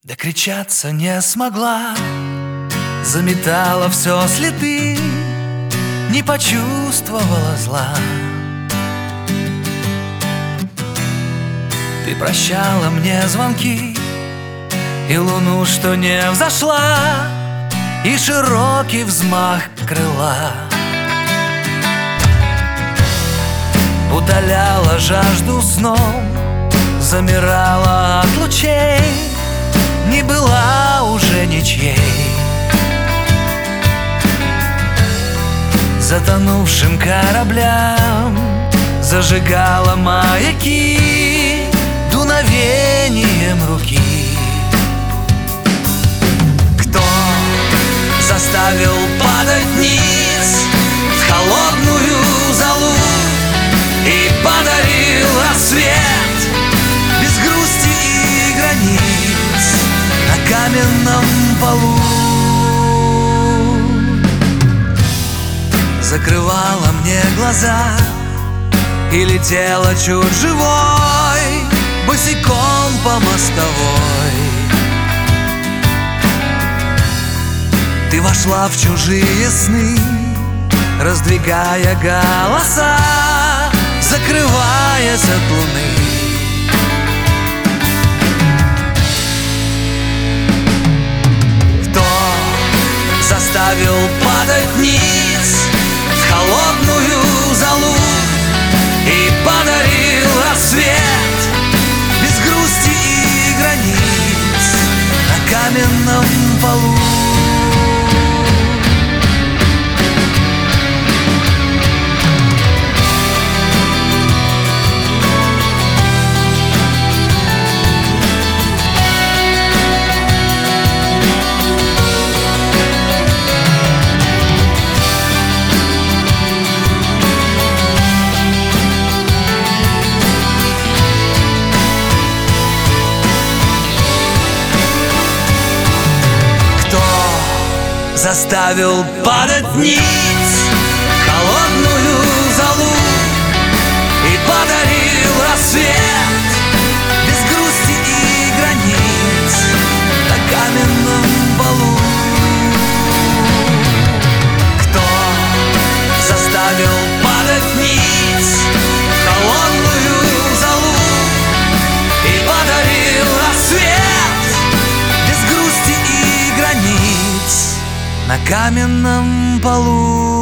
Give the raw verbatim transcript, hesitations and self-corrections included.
Докричаться не смогла, заметала все следы, не почувствовала зла. Ты прощала мне звонки и луну, что не взошла, и широкий взмах крыла. Удаляла жажду сном, замирала от лучей, не была уже ничьей. Затонувшим кораблям зажигала маяки дуновением руки. Кто заставил падать вниз в холодную золу и подарил рассвет без грусти и границ на каменном полу? Закрывала мне глаза и летела чуть живой, босиком по мостовой. Ты вошла в чужие сны, раздвигая голоса, закрываясь от луны. Кто заставил падать вниз в холодную золу и подарил рассвет без грусти и границ на каменном полу? Заставил падать вниз в холодную золу и подарил рассвет без грусти и границ на каменном полу. Кто заставил падать вниз в холодную золу и подарил рассвет без грусти и границ на каменном полу?